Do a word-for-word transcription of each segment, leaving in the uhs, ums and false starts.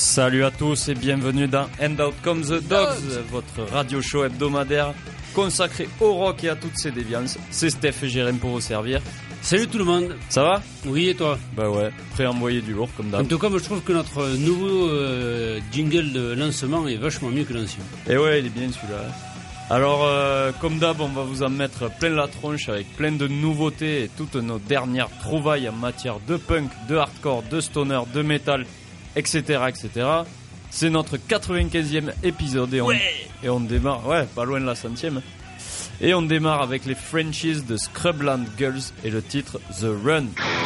Salut à tous et bienvenue dans And Out Come the Dogs, votre radio show hebdomadaire consacré au rock et à toutes ses déviances. C'est Steph et Jérém pour vous servir. Salut tout le monde. Ça va ? Oui, et toi ? Bah ouais, prêt à envoyer du lourd comme d'hab. En tout cas, moi, je trouve que notre nouveau euh, jingle de lancement est vachement mieux que l'ancien. Et ouais, il est bien celui-là. Alors, euh, comme d'hab, on va vous en mettre plein la tronche avec plein de nouveautés et toutes nos dernières trouvailles en matière de punk, de hardcore, de stoner, de métal, et cetera, et cetera. C'est notre quatre-vingt-quinzième épisode et on, ouais et on démarre, ouais, pas loin de la centième. Et on démarre avec les Frenchies de Scrubland Girls et le titre The Run.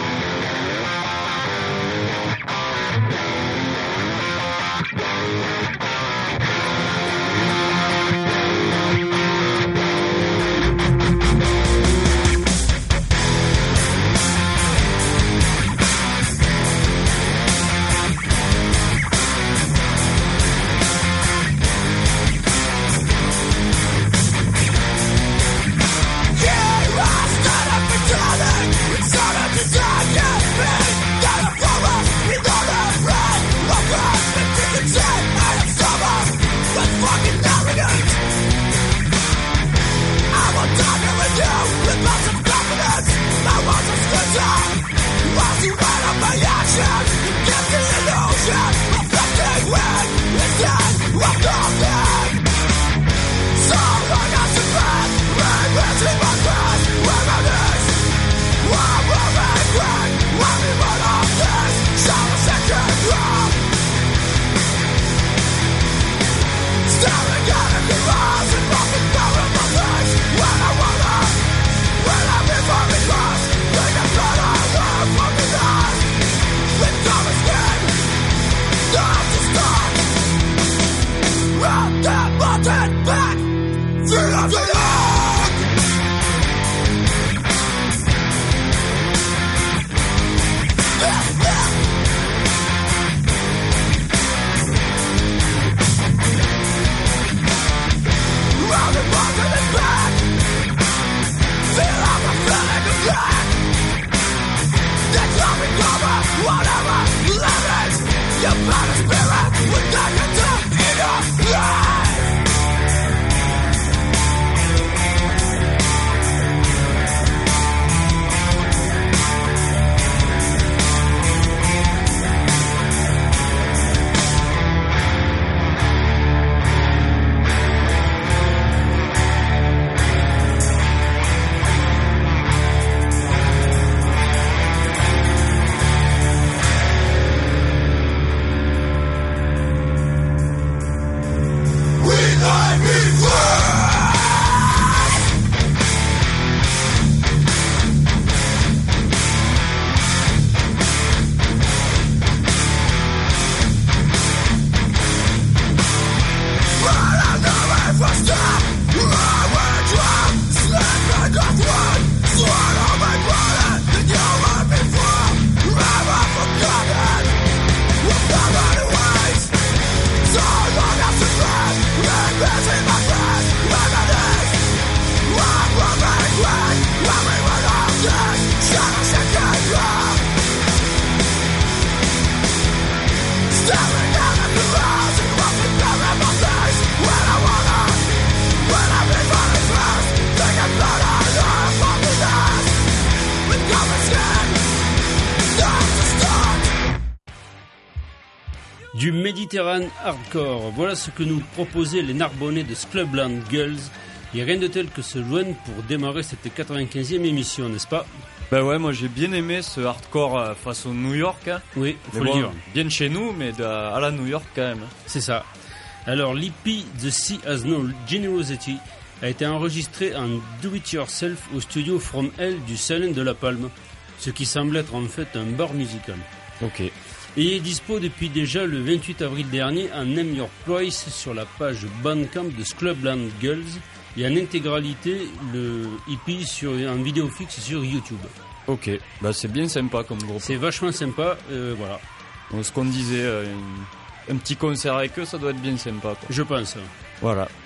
Du Méditerrânée hardcore, voilà ce que nous proposaient les Narbonnais de Scrubland Girls. Il n'y a rien de tel que ce run pour démarrer cette quatre-vingt-quinzième émission, n'est-ce pas ? Ben ouais, moi j'ai bien aimé ce hardcore façon New York. Hein. Oui, faut mais le bon, dire. Bien chez nous, mais de, à la New York quand même. C'est ça. Alors, l'E P The Sea Has No Generosity a été enregistré en do-it-yourself au studio From Hell du Salon de la Palme, ce qui semble être en fait un bar musical. Ok. Et il est dispo depuis déjà le vingt-huit avril dernier en Name Your Price sur la page Bandcamp de Scrubland Girls et en intégralité le E P sur, en vidéo fixe sur YouTube. Ok, bah c'est bien sympa comme groupe. C'est vachement sympa, euh, voilà. Donc, ce qu'on disait, euh, un, un petit concert avec eux, ça doit être bien sympa, quoi. Je pense. Voilà.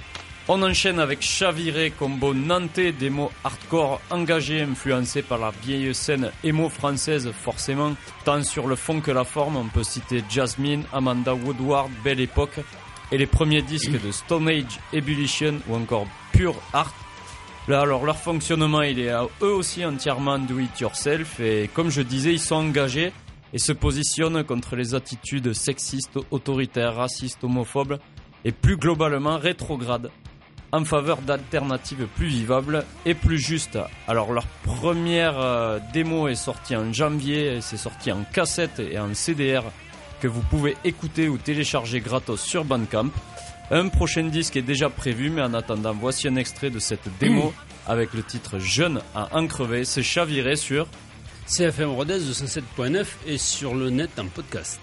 On enchaîne avec Chaviré, combo nantais, démo hardcore engagé, influencé par la vieille scène emo française forcément, tant sur le fond que la forme. On peut citer Jasmine, Amanda Woodward, Belle Époque, et les premiers disques de Stone Age, Ebullition ou encore Pure Art. Là, alors leur fonctionnement, il est à eux aussi entièrement do it yourself, et comme je disais, ils sont engagés et se positionnent contre les attitudes sexistes, autoritaires, racistes, homophobes et plus globalement rétrogrades, en faveur d'alternatives plus vivables et plus justes. Alors leur première euh, démo est sortie en janvier, et c'est sorti en cassette et en C D R que vous pouvez écouter ou télécharger gratos sur Bandcamp. Un prochain disque est déjà prévu, mais en attendant, voici un extrait de cette démo avec le titre Jeune à en crever. C'est Chaviré sur C F M Rodez deux cent sept point neuf et sur le net en podcast.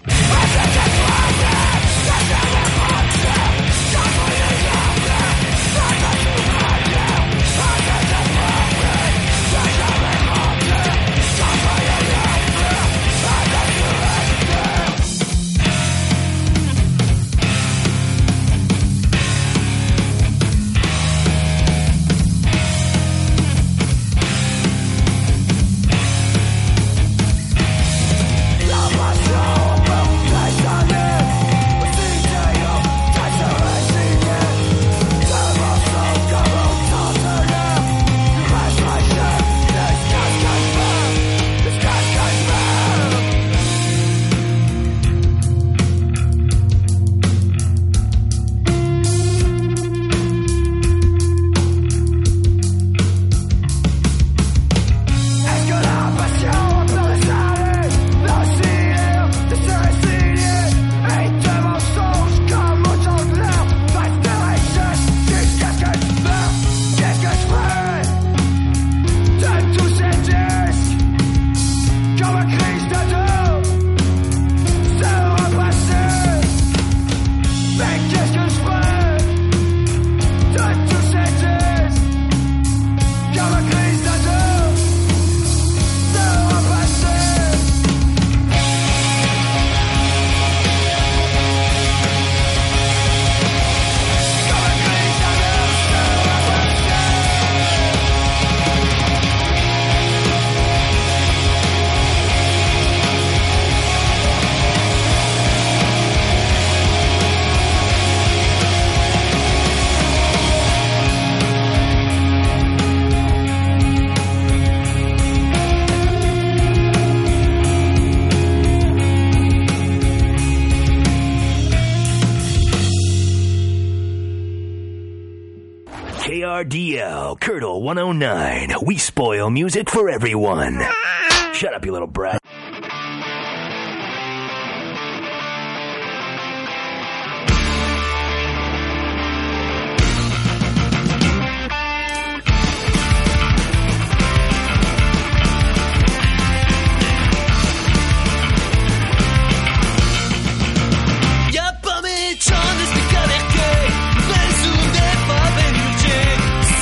K R D L, Curdle one oh nine. We spoil music for everyone. Shut up, you little brat.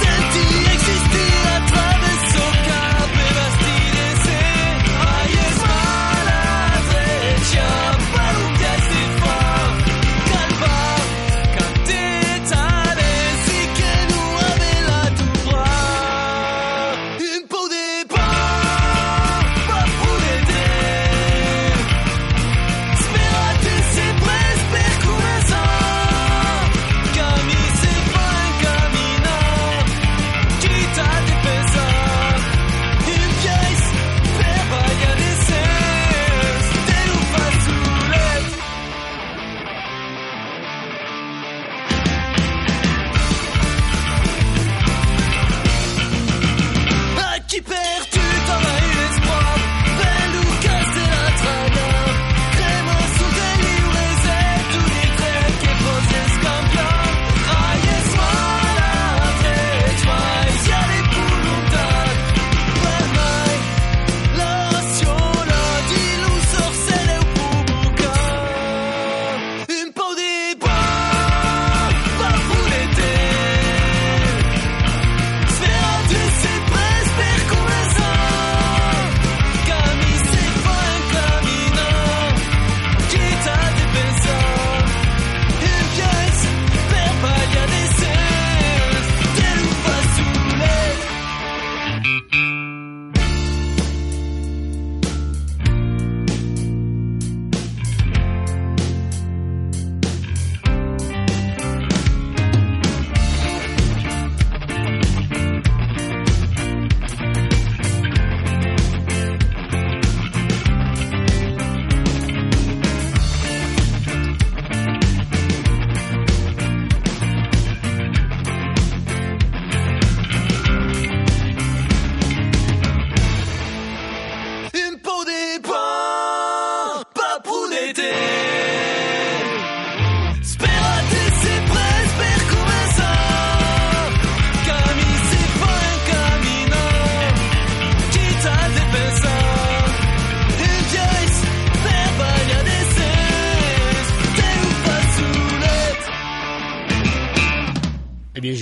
Existir a través do cabo e vestir esse. Ai, es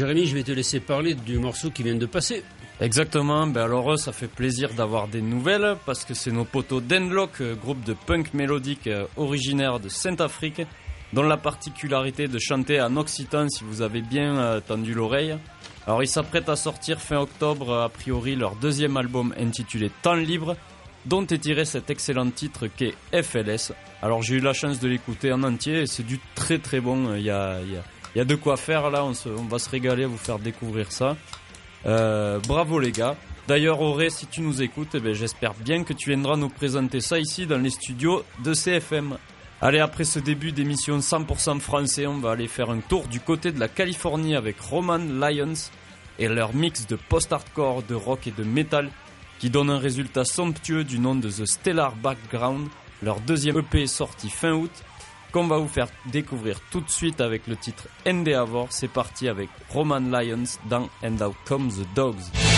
Jérémy, je vais te laisser parler du morceau qui vient de passer. Exactement, ben alors ça fait plaisir d'avoir des nouvelles parce que c'est nos potos d'Endlock, groupe de punk mélodique originaire de Saint-Afrique, dont la particularité de chanter en occitan si vous avez bien euh, tendu l'oreille. Alors ils s'apprêtent à sortir fin octobre a priori leur deuxième album intitulé Temps Libre, dont est tiré cet excellent titre qu'est F L S. Alors j'ai eu la chance de l'écouter en entier et c'est du très très bon, il y a, il y a, il y a de quoi faire là, on, se, on va se régaler à vous faire découvrir ça. Euh, bravo les gars. D'ailleurs Auré, si tu nous écoutes, eh ben, j'espère bien que tu viendras nous présenter ça ici dans les studios de C F M. Allez, après ce début d'émission cent pour cent français, on va aller faire un tour du côté de la Californie avec Roman Lyons et leur mix de post-hardcore, de rock et de metal qui donne un résultat somptueux du nom de The Stellar Background, leur deuxième E P sorti fin août, qu'on va vous faire découvrir tout de suite avec le titre Endeavor. C'est parti avec Roman Lyons dans And Out Come the Dogs.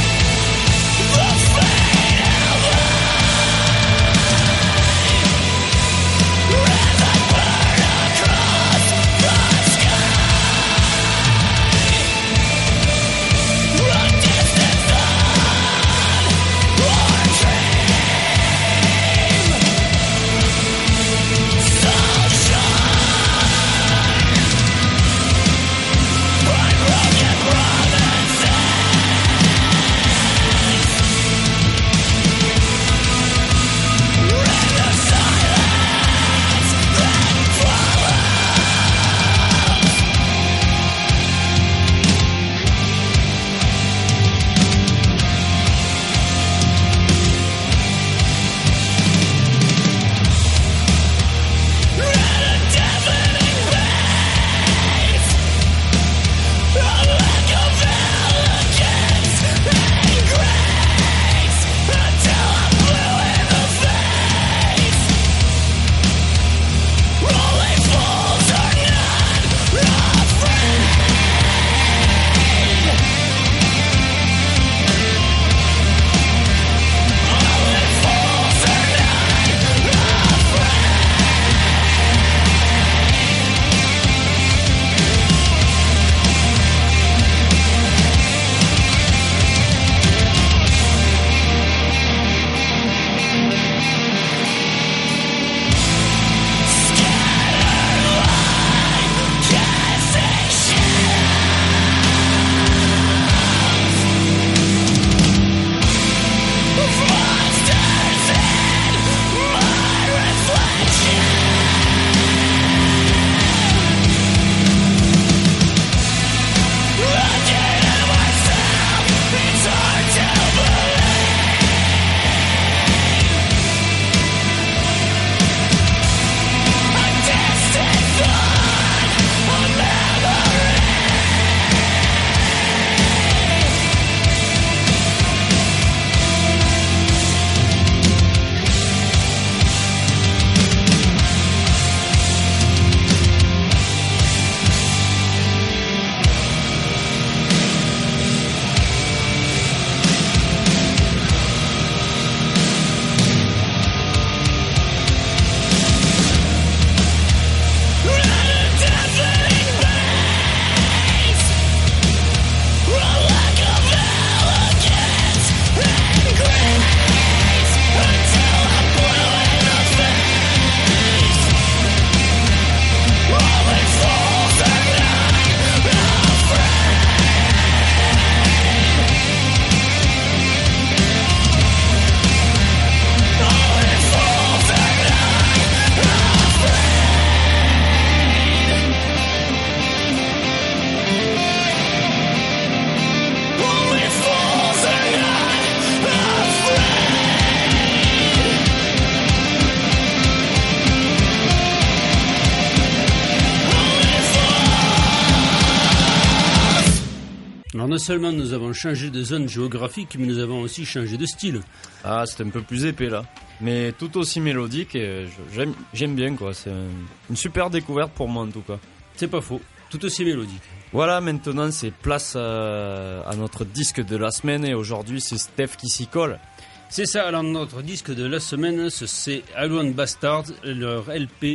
Alors non seulement nous avons changé de zone géographique, mais nous avons aussi changé de style. Ah, c'est un peu plus épais là, mais tout aussi mélodique et j'aime, j'aime bien quoi. C'est une super découverte pour moi en tout cas. C'est pas faux, tout aussi mélodique. Voilà, maintenant c'est place à, à notre disque de la semaine et aujourd'hui c'est Steph qui s'y colle. C'est ça, alors notre disque de la semaine, c'est Iron Bastards, leur L P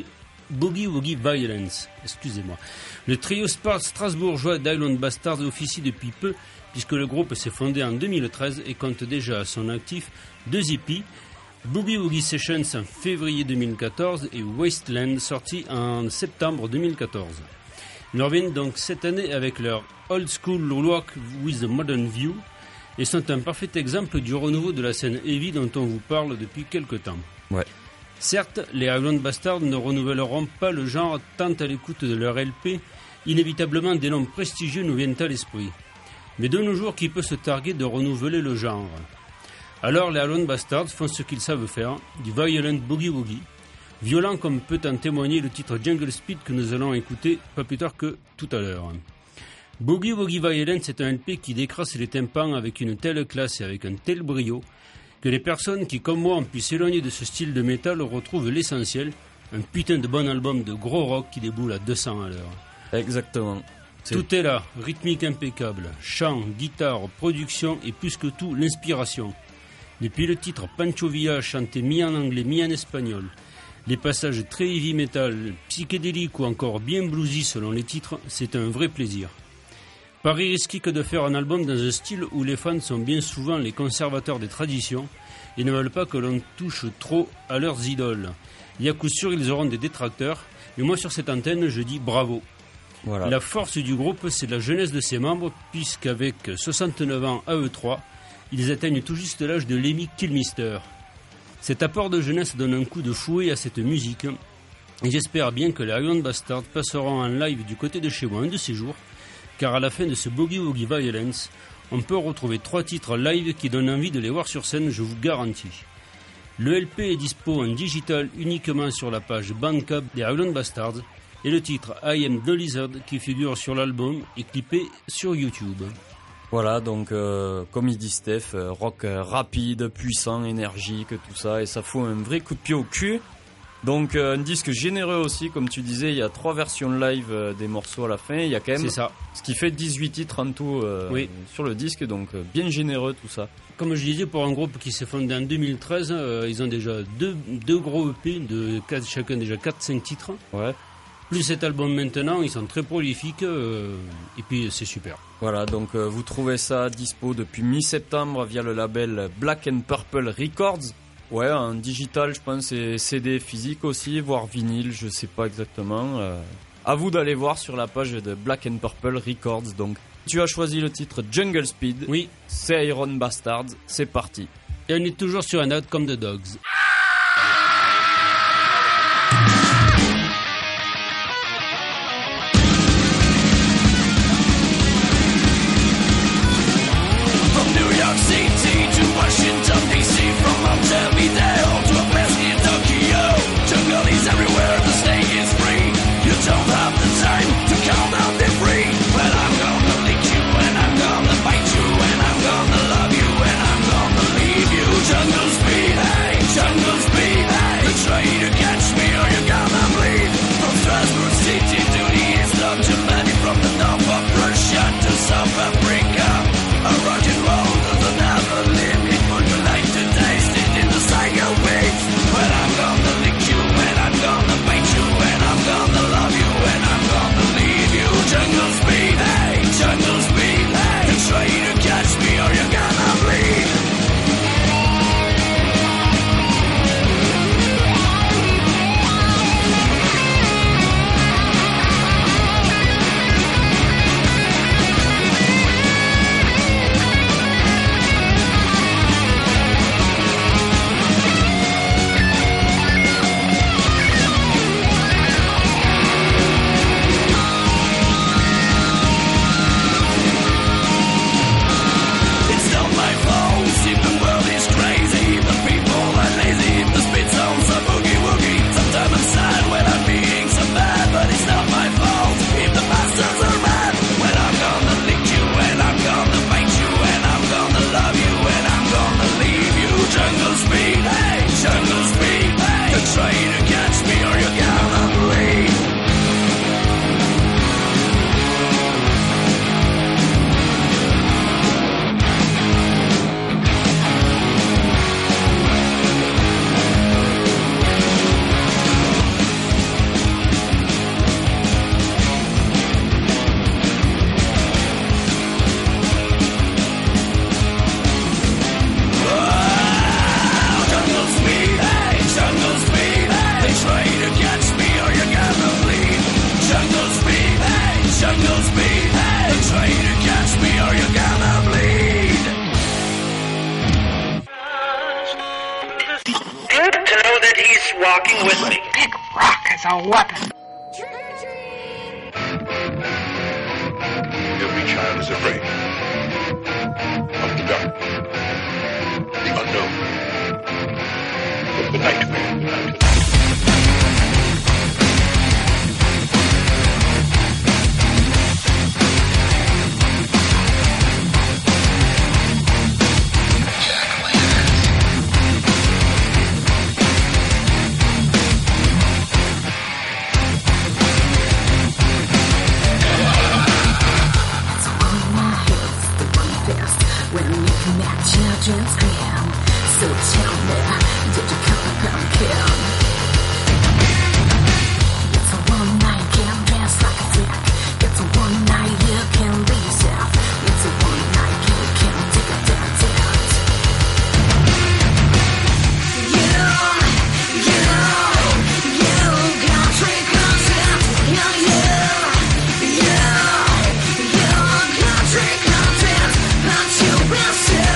Boogie Woogie Violence. Excusez-moi. Le trio strasbourgeois d'Island Bastards officie depuis peu, puisque le groupe s'est fondé en deux mille treize et compte déjà à son actif deux E P, Boogie Woogie Sessions en février deux mille quatorze et Wasteland sorti en septembre deux mille quatorze. Ils reviennent donc cette année avec leur Old School Rock with a Modern View et sont un parfait exemple du renouveau de la scène heavy dont on vous parle depuis quelque temps. Ouais. Certes, les Island Bastards ne renouvelleront pas le genre tant à l'écoute de leur L P, inévitablement des noms prestigieux nous viennent à l'esprit. Mais de nos jours, qui peut se targuer de renouveler le genre ? Alors les Island Bastards font ce qu'ils savent faire, du violent boogie woogie, violent comme peut en témoigner le titre Jungle Speed que nous allons écouter pas plus tard que tout à l'heure. Boogie Woogie Violence est un L P qui décrasse les tympans avec une telle classe et avec un tel brio que les personnes qui, comme moi, ont pu s'éloigner de ce style de métal retrouvent l'essentiel, un putain de bon album de gros rock qui déboule à deux cents à l'heure. Exactement. C'est... Tout est là, rythmique impeccable, chant, guitare, production et plus que tout, l'inspiration. Depuis le titre Pancho Villa chanté mi en anglais, mi en espagnol, les passages très heavy metal, psychédéliques ou encore bien bluesy selon les titres, c'est un vrai plaisir. Paris risqué que de faire un album dans un style où les fans sont bien souvent les conservateurs des traditions et ne veulent pas que l'on touche trop à leurs idoles. Il y a coup sûr, ils auront des détracteurs, mais moi sur cette antenne, je dis bravo. Voilà. La force du groupe, c'est la jeunesse de ses membres, puisqu'avec soixante-neuf ans à eux trois, ils atteignent tout juste l'âge de Lemmy Kilmister. Cet apport de jeunesse donne un coup de fouet à cette musique, et j'espère bien que les Island Bastards passeront en live du côté de chez moi un de ces jours, car à la fin de ce Boogie Woogie Violence, on peut retrouver trois titres live qui donnent envie de les voir sur scène, je vous garantis. Le L P est dispo en digital uniquement sur la page Bandcamp des Island Bastards, et le titre I Am The Lizard qui figure sur l'album est clippé sur YouTube. Voilà, donc euh, comme il dit Steph, euh, rock euh, rapide, puissant, énergique, tout ça, et ça fout un vrai coup de pied au cul. Donc euh, un disque généreux aussi, comme tu disais, il y a trois versions live euh, des morceaux à la fin, il y a quand même... C'est ça. Ce qui fait dix-huit titres en tout euh, oui. sur le disque, donc euh, bien généreux tout ça. Comme je disais, pour un groupe qui s'est fondé en deux mille treize, euh, ils ont déjà deux, deux gros E P, de quatre, chacun déjà quatre cinq titres. Ouais. Plus cet album maintenant, ils sont très prolifiques euh, et puis c'est super. Voilà, donc euh, vous trouvez ça dispo depuis mi-septembre via le label Black and Purple Records. Ouais, en digital, je pense, et C D physique aussi, voire vinyle, je sais pas exactement. Euh, à vous d'aller voir sur la page de Black and Purple Records. Donc, tu as choisi le titre Jungle Speed. Oui. C'est Iron Bastards, c'est parti. Et on est toujours sur un Out Come the Dogs. Washington D C, from Montevideo to a place near Tokyo. Jungle is everywhere, the snake is free. You don't have the time to count down the free. But I'm gonna lick you and I'm gonna bite you and I'm gonna love you and I'm gonna leave you. Jungle speed, hey, jungle He's walking with me. Pick rock as a weapon. Every child is afraid of the dark, the unknown, of the nightmare. Children scream, so tell me, did you come up and kill? It's a one night you can dance like a dick. It's a one night you can be yourself. It's a one night you can take a dance out. You, you, you got trick concept. You, you, you, you got trick concept. But you will still.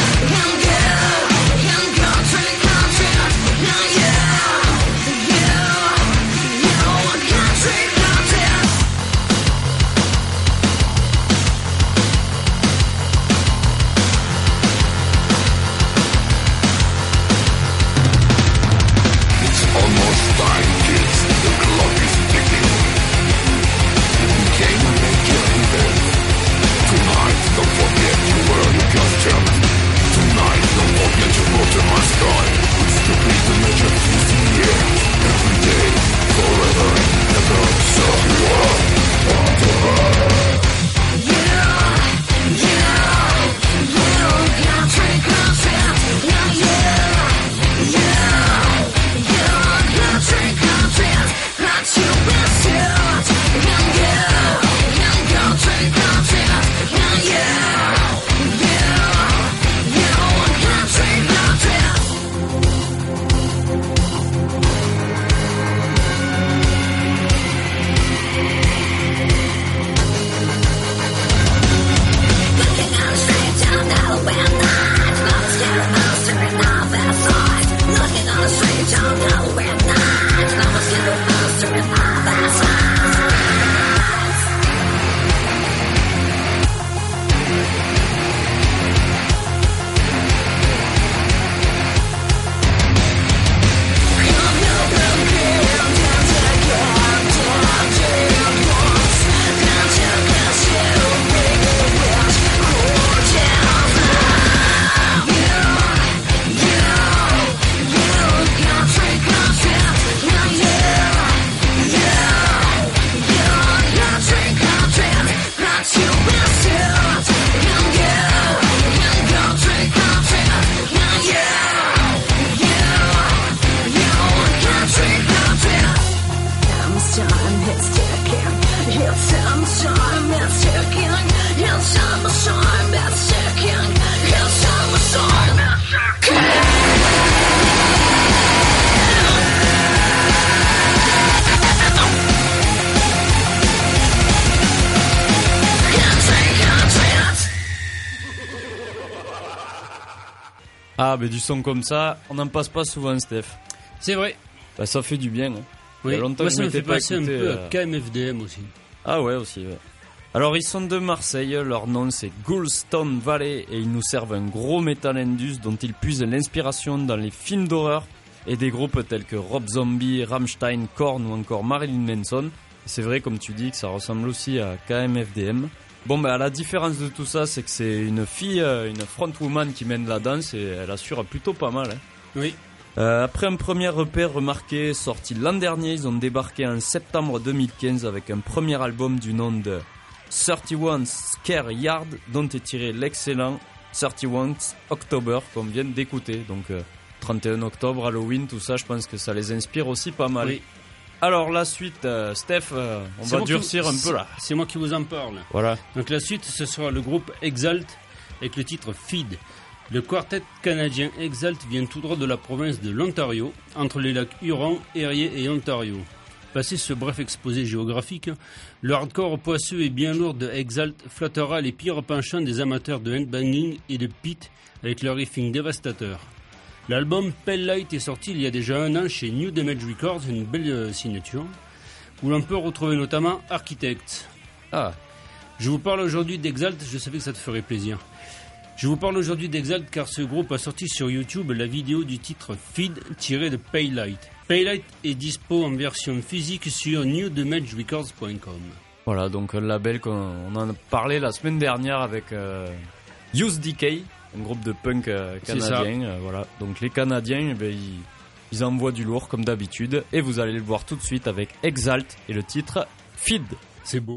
Ah, mais du son comme ça, on n'en passe pas souvent, Steph. C'est vrai. Bah, ça fait du bien. Hein. Oui. Il y a longtemps Moi, que je ça me m'étais fait pas passer écouté, un peu euh... à K M F D M aussi. Ah ouais, aussi, ouais. Alors, ils sont de Marseille, leur nom c'est Ghoulstone Valley et ils nous servent un gros metal indus dont ils puisent l'inspiration dans les films d'horreur et des groupes tels que Rob Zombie, Rammstein, Korn ou encore Marilyn Manson. C'est vrai, comme tu dis, que ça ressemble aussi à K M F D M. Bon, bah, la différence de tout ça, c'est que c'est une fille, une frontwoman qui mène la danse et elle assure plutôt pas mal. Hein. Oui. Euh, après un premier repère remarqué sorti l'an dernier, ils ont débarqué en septembre deux mille quinze avec un premier album du nom de trente et un Scare Yard, dont est tiré l'excellent trente et un October qu'on vient d'écouter. Donc euh, trente et un octobre, Halloween, tout ça, je pense que ça les inspire aussi pas mal. Oui. Alors la suite, euh, Steph, euh, on c'est va durcir qui, un peu là. C'est moi qui vous en parle. Voilà. Donc la suite, ce sera le groupe Exalt avec le titre Feed. Le quartet canadien Exalt vient tout droit de la province de l'Ontario, entre les lacs Huron, Erie et Ontario. Passé ce bref exposé géographique, le hardcore poisseux et bien lourd de Exalt flattera les pires penchants des amateurs de headbanging et de pit avec leur riffing dévastateur. L'album Pale Light est sorti il y a déjà un an chez New Damage Records, une belle euh, signature, où l'on peut retrouver notamment Architect. Ah, Je vous parle aujourd'hui d'Exalt, je savais que ça te ferait plaisir. Je vous parle aujourd'hui d'Exalt car ce groupe a sorti sur YouTube la vidéo du titre Feed tiré de Pale Light. Pale Light est dispo en version physique sur new damage records point com. voilà, donc un label qu'on on en a parlé la semaine dernière avec euh, Youth Decay, un groupe de punk euh, canadien. Euh, voilà, donc les Canadiens, eh ben, ils, ils envoient du lourd comme d'habitude, et vous allez le voir tout de suite avec Exalt et le titre Feed. C'est beau.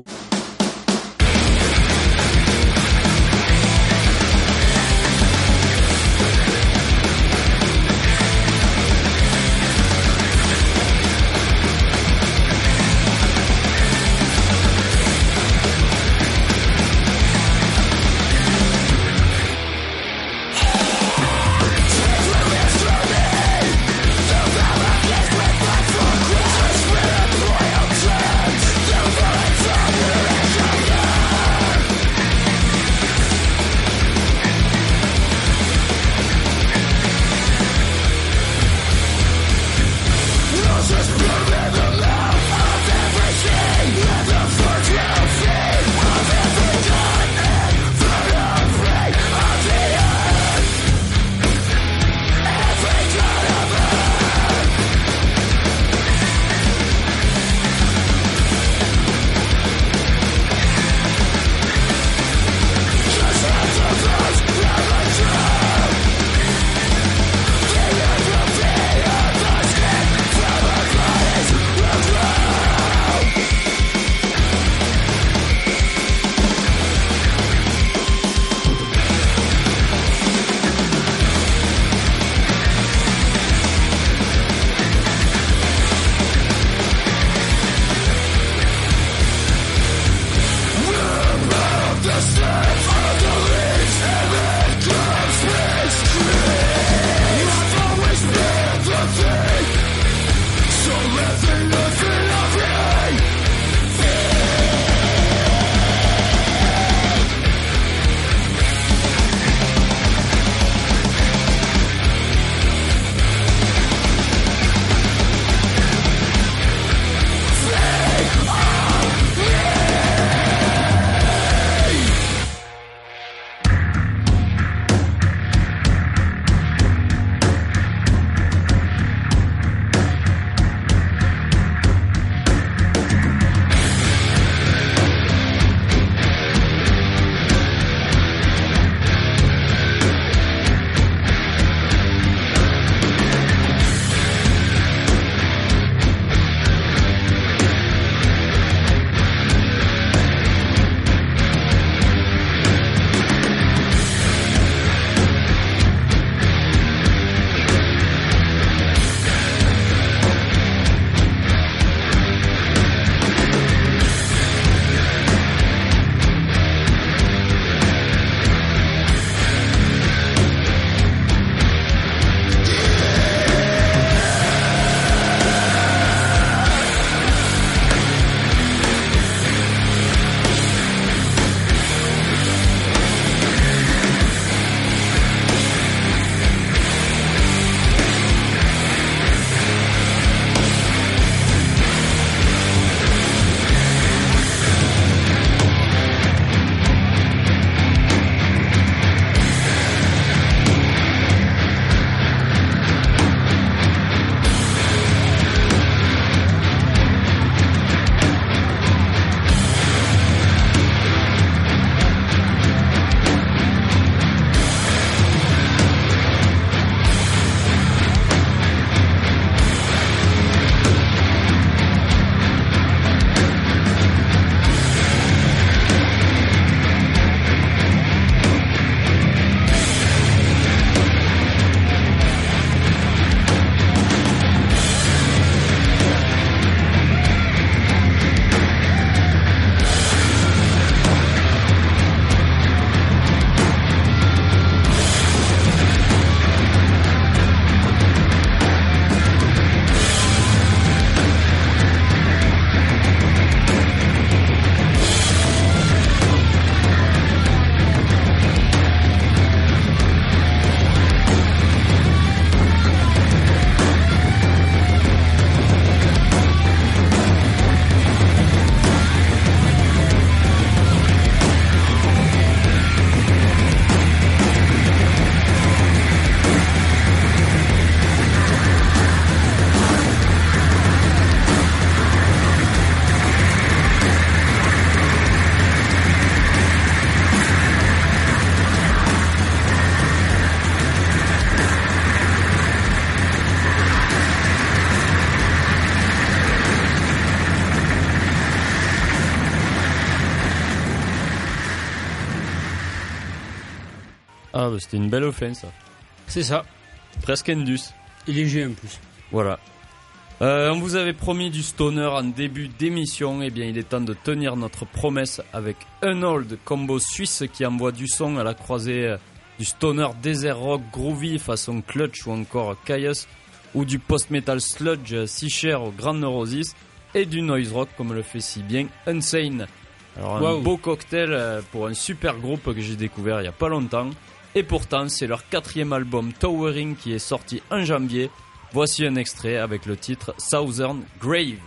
Don't Ah bah c'était une belle fin ça. C'est ça. Presque Indus. Et léger en plus. Voilà. Euh, on vous avait promis du stoner en début d'émission, et eh bien il est temps de tenir notre promesse avec Unold, combo suisse qui envoie du son à la croisée euh, du stoner desert rock groovy façon Clutch ou encore Caius, ou du post-metal sludge euh, si cher au Grand Neurosis, et du noise rock comme le fait si bien Unsane. Alors un wow. beau cocktail euh, pour un super groupe que j'ai découvert il n'y a pas longtemps, et pourtant c'est leur quatrième album Towering qui est sorti en janvier. Voici un extrait avec le titre Southern Grave.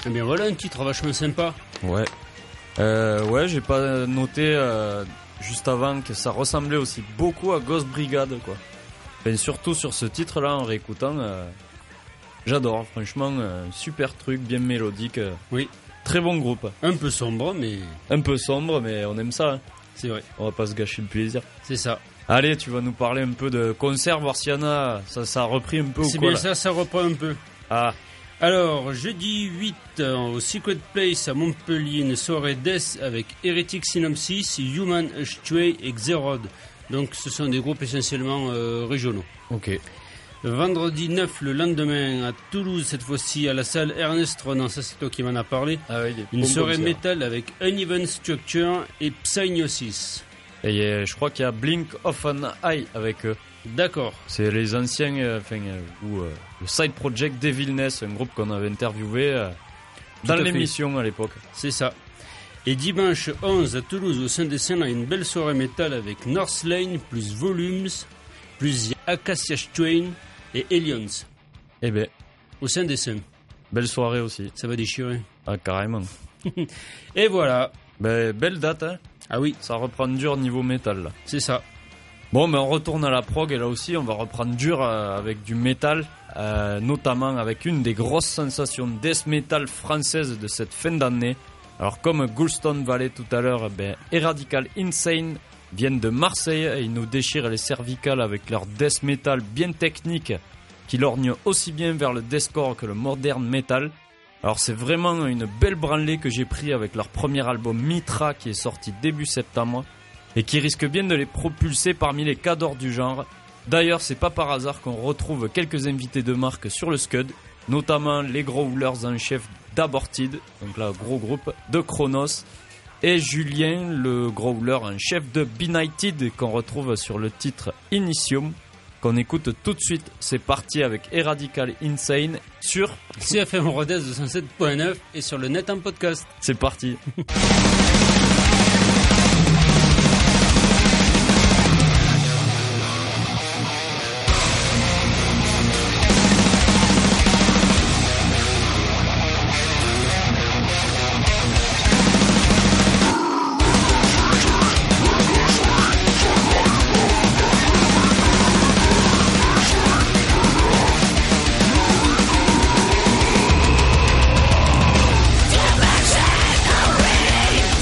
Eh bien voilà un titre vachement sympa. Ouais. Euh, ouais, j'ai pas noté euh, juste avant que ça ressemblait aussi beaucoup à Ghost Brigade, quoi. Ben, surtout sur ce titre-là, en réécoutant, euh, j'adore. Franchement, euh, super truc, bien mélodique. Euh, Oui. Très bon groupe. Un peu sombre, mais Un peu sombre, mais on aime ça. Hein. c'est vrai. On va pas se gâcher le plaisir. C'est ça. Allez, tu vas nous parler un peu de concert, voir s'il y en a. Ça, ça a repris un peu ou C'est quoi bien là ça, ça reprend un peu. Ah, Alors, jeudi huit, euh, au Secret Place à Montpellier, une soirée Death avec Heretic Synopsis, Human Stray et Xerod. Donc, ce sont des groupes essentiellement euh, régionaux. ok. Vendredi neuf, le lendemain, à Toulouse, cette fois-ci, à la salle Ernest Renan, ça c'est toi qui m'en as parlé. Ah oui, des Une bons soirée concerts. métal avec Uneven Structure et Psygnosis. Et euh, je crois qu'il y a Blink of an Eye avec eux. D'accord, C'est les anciens, euh, enfin, euh, ou euh, le side project Devilness, un groupe qu'on avait interviewé euh, dans à fait. l'émission à l'époque. c'est ça. Et dimanche onze, à Toulouse, au sein des scènes, une belle soirée métal avec North Lane, plus Volumes, plus Acacia Strain et Aliens. Eh ben, Au sein des scènes, belle soirée aussi. ça va déchirer. Ah, carrément. Et voilà. Ben, belle date, hein. Ah oui, Ça reprend dur niveau métal, là. c'est ça. Bon, mais on retourne à la prog, et là aussi, on va reprendre dur euh, avec du métal, euh, notamment avec une des grosses sensations death metal françaises de cette fin d'année. Alors, comme Goulston Valley tout à l'heure, ben, Radical Insane viennent de Marseille et ils nous déchirent les cervicales avec leur death metal bien technique qui lorgne aussi bien vers le deathcore que le modern metal. Alors, c'est vraiment une belle branlée que j'ai pris avec leur premier album Mitra qui est sorti début septembre et qui risque bien de les propulser parmi les cadors du genre. D'ailleurs, c'est pas par hasard qu'on retrouve quelques invités de marque sur le Scud, notamment les growlers en chef d'Aborted, donc là, gros groupe, de Chronos, et Julien, le growler en chef de Benighted, qu'on retrouve sur le titre Initium, qu'on écoute tout de suite. C'est parti avec Radical Insane sur... C F M Rodez deux cent sept point neuf et sur le net en podcast. C'est parti. Action, already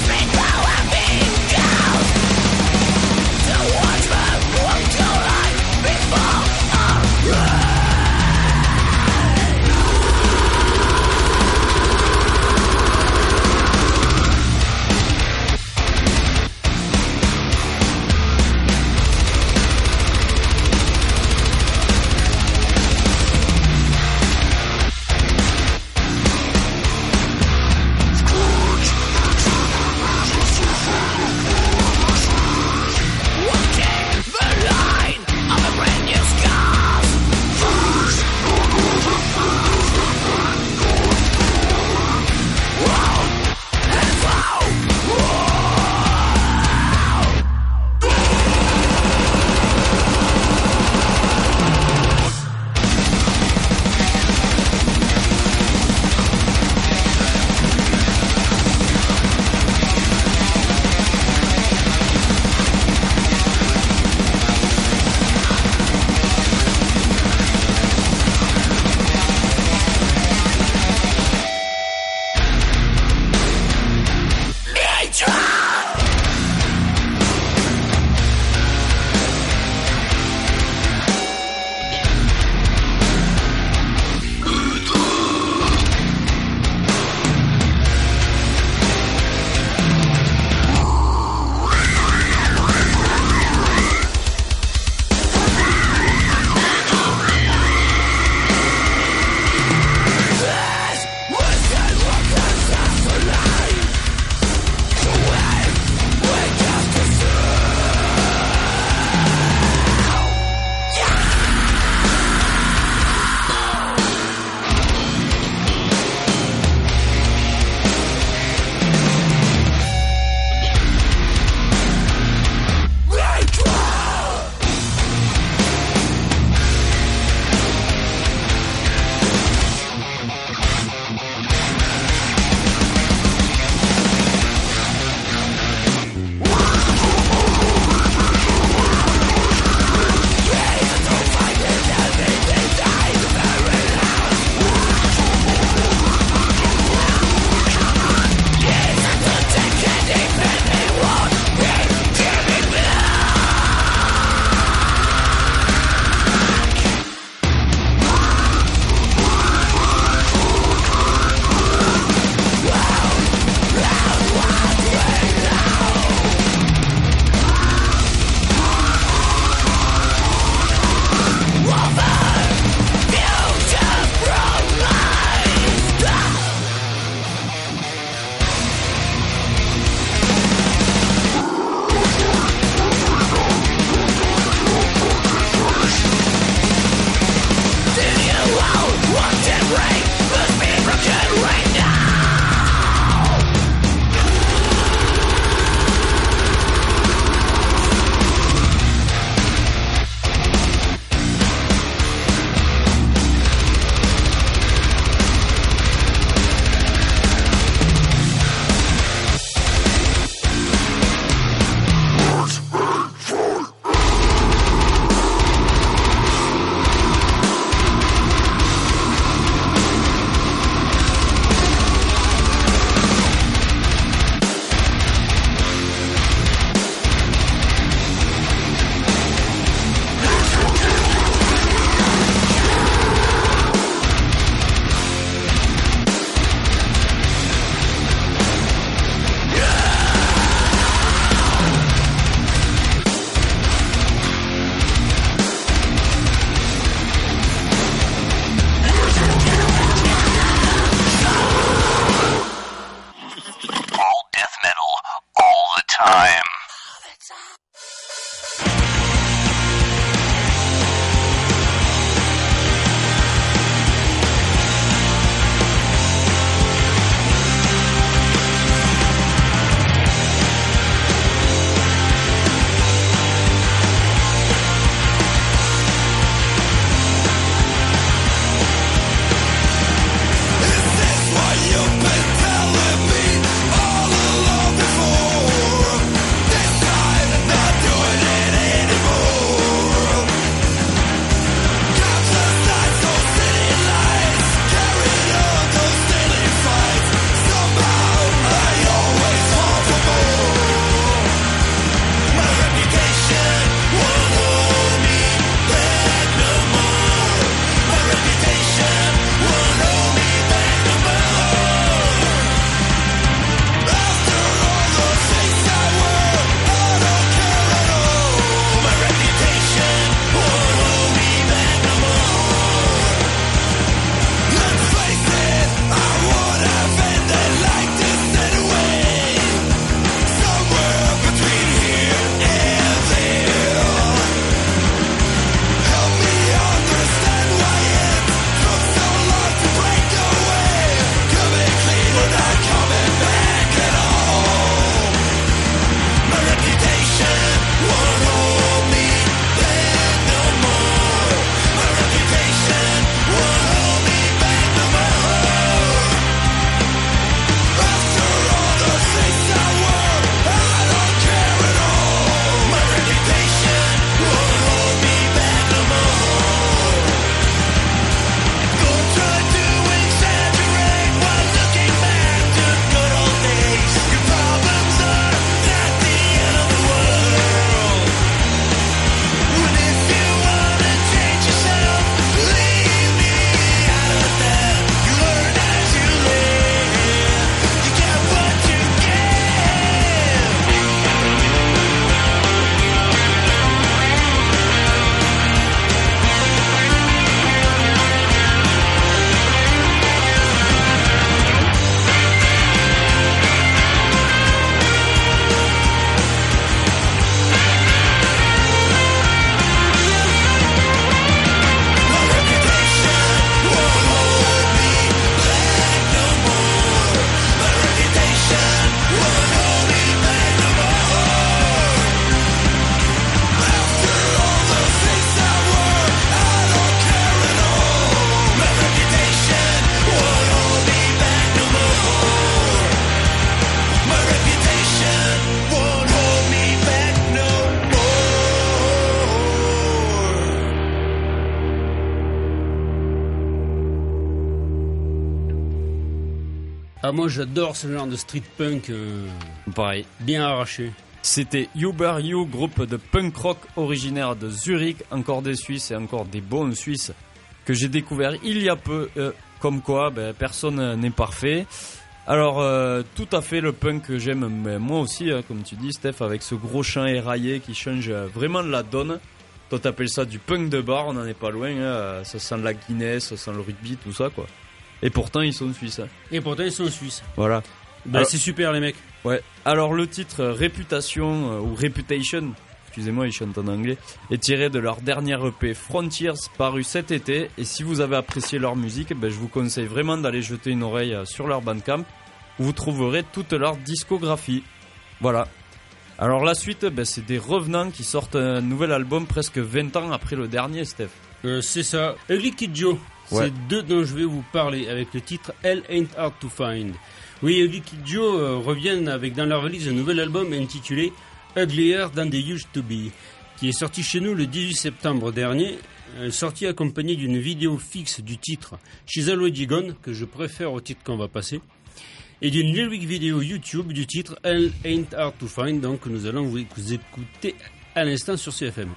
Ah, moi j'adore ce genre de street punk euh, Pareil. bien arraché. C'était Uber You, groupe de punk rock originaire de Zurich, encore des Suisses et encore des bons Suisses que j'ai découvert il y a peu. Euh, comme quoi, ben, personne n'est parfait. Alors, euh, tout à fait le punk que j'aime, mais moi aussi, hein, comme tu dis, Steph, avec ce gros chant éraillé qui change vraiment de la donne. Toi, t'appelles ça du punk de bar, on n'en est pas loin. Hein, ça sent la Guinness, ça sent le rugby, tout ça, quoi. Et pourtant, ils sont suisses. Hein. Et pourtant, ils sont suisses. Voilà. Bah, Alors- c'est super, les mecs. Ouais. Alors, le titre euh, Réputation, euh, ou Reputation, excusez-moi, ils chantent en anglais, est tiré de leur dernier E P Frontiers, paru cet été. Et si vous avez apprécié leur musique, ben, je vous conseille vraiment d'aller jeter une oreille euh, sur leur Bandcamp, où vous trouverez toute leur discographie. Voilà. Alors, la suite, ben, c'est des revenants qui sortent un nouvel album presque vingt ans après le dernier, Steph. Euh, c'est ça. Ugly Kid Joe. Ouais. C'est d'eux dont je vais vous parler avec le titre Hell Ain't Hard to Find. Oui, Ugly Kid Joe euh, reviennent avec dans leur valise un nouvel album intitulé Uglier Than They Used to Be, qui est sorti chez nous le dix-huit septembre dernier, euh, sorti accompagné d'une vidéo fixe du titre She's Already Gone, que je préfère au titre qu'on va passer, et d'une lyric vidéo YouTube du titre Hell Ain't Hard to Find, donc que nous allons vous vous écouter à l'instant sur C F M.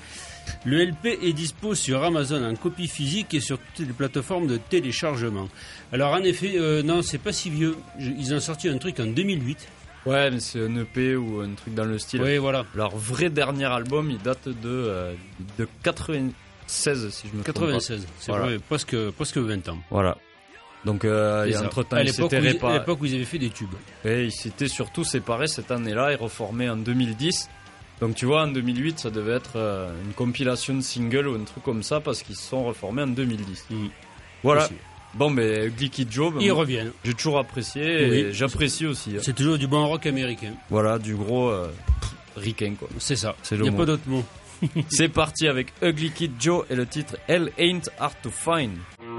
Le L P est dispo sur Amazon en copie physique et sur toutes les plateformes de téléchargement. Alors en effet, euh, non, c'est pas si vieux. Je- ils ont sorti un truc en deux mille huit. Ouais, mais c'est un E P ou un truc dans le style. Oui, voilà. Leur vrai dernier album, il date de, euh, de quatre-vingt-seize, si je me trompe pas. quatre-vingt-seize. C'est Voilà. vrai, presque, presque vingt ans. Voilà. Donc, euh, C'est et ça. entre-temps, à ils l'époque s'étaient où, ils- à réparés. l'époque où ils avaient fait des tubes. Et ils s'étaient surtout séparés cette année-là et reformés en deux mille dix. Donc, tu vois, en deux mille huit, ça devait être euh, une compilation de singles ou un truc comme ça parce qu'ils se sont reformés en deux mille dix. Mm. Voilà. Aussi. Bon, ben, Ugly Kid Joe, ben, Ils moi, reviennent. j'ai toujours apprécié et Oui. j'apprécie aussi. hein. C'est toujours du bon rock américain. Voilà, du gros euh, pff, ricain, quoi. C'est ça. C'est Il le n'y a mot. pas d'autre mot. C'est parti avec Ugly Kid Joe et le titre Hell Ain't Hard to Find.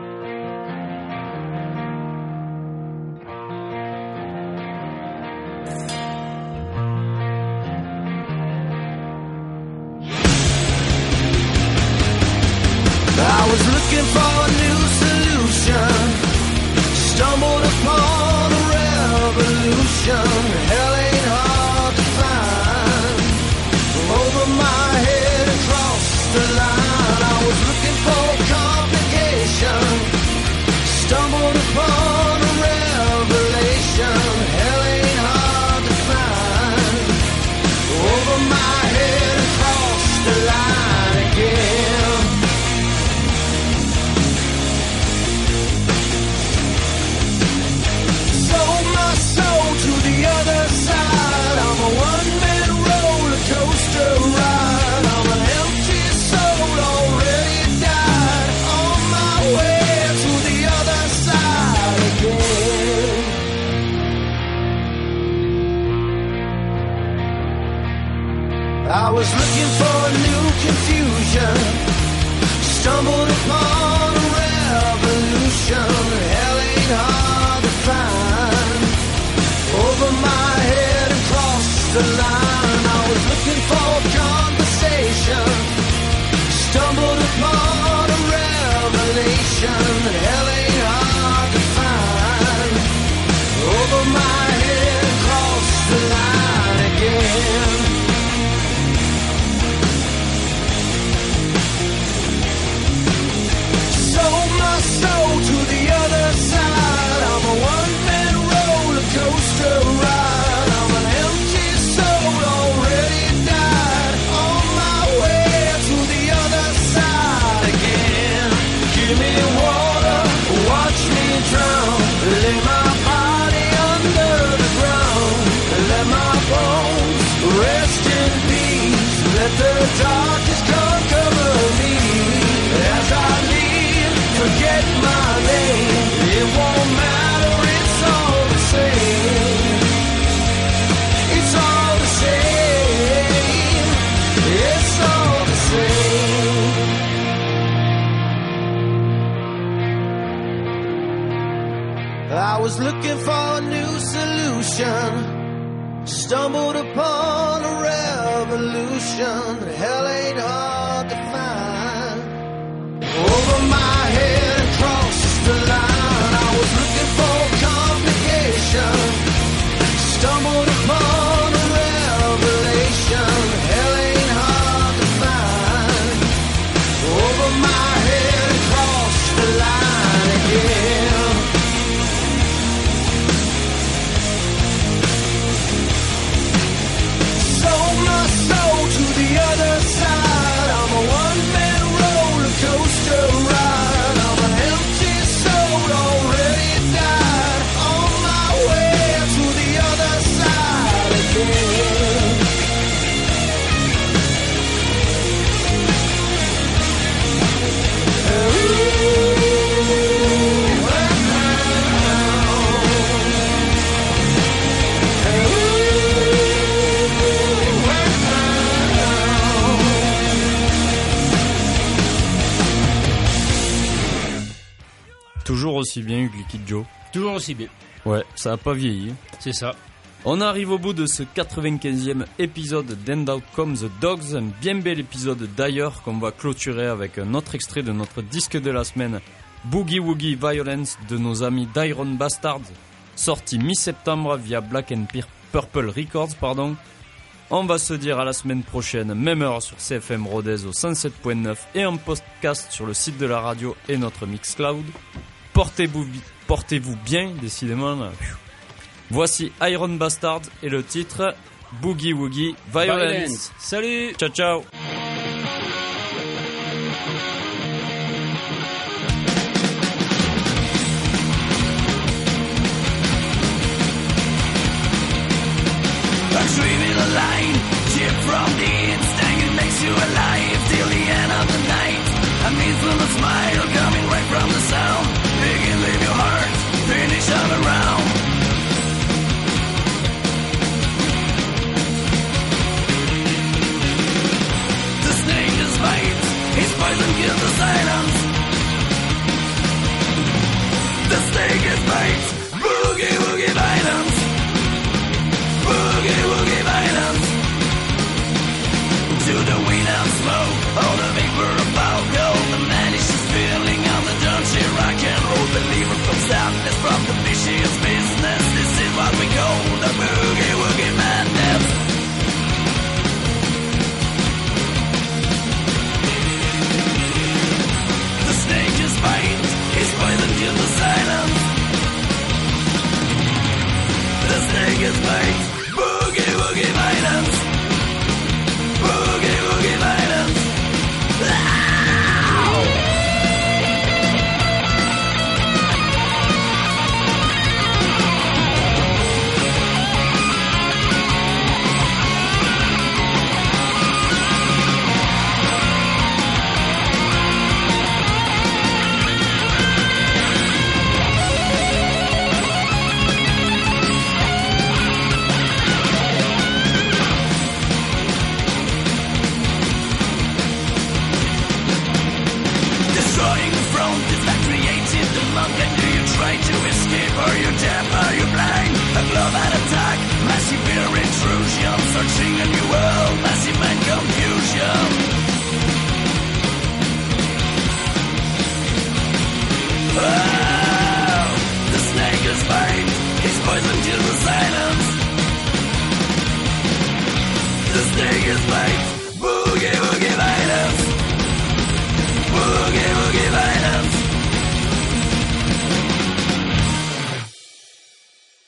I was looking for a new solution, stumbled upon a revolution. Hell ain't hard to find. Over my head across the line, I was looking for complication, stumbled upon a revelation. Hell ain't hard to find. Over my head across the line again. Sold my soul to the other side. I'm a one-man roller coaster ride. I'm an empty soul already died. On my way to the other side again. I was looking for a new confusion, stumbled upon a revolution. Hell ain't hard to find. Over my head and across the line, I was looking for conversation, stumbled upon a revelation. Hell ain't hard to find. Over my head and across the line again. Sold my soul to the other side. I'm a one-man roller coaster ride. I'm an empty soul already died. On my way to the other side again. Give me water, watch me drown. Lay my body under the ground. Let my bones rest in peace. Let the darkness come cover me as I leave. Forget my name, it won't matter, it's all the same. It's all the same. It's all the same. I was looking for a new solution, stumbled upon a revolution. Hell ain't hard to find. Over my head across the line, I was looking for complication. Toujours aussi bien, Ugly Kid Joe. Toujours aussi bien. Ouais, ça a pas vieilli. C'est ça. On arrive au bout de ce quatre-vingt-quinzième épisode d'End Out Come the Dogs, un bien bel épisode d'ailleurs qu'on va clôturer avec un autre extrait de notre disque de la semaine, Boogie Woogie Violence de nos amis d'Iron Bastards, sorti mi-septembre via Black and Purple Records, pardon. On va se dire à la semaine prochaine, même heure sur C F M Rodez au cent sept point neuf et en podcast sur le site de la radio et notre Mixcloud. Portez-vous, portez-vous bien, décidément. Là. Voici Iron Bastard et le titre Boogie Woogie Violence. Violence. Salut. Ciao ciao. Dreaming a line, chip from the instinct, it makes you alive till the end of the night. A meaningless smile coming right from the sound. Begin leave your heart, finish all around. The snake is bite, his poison kills the silence.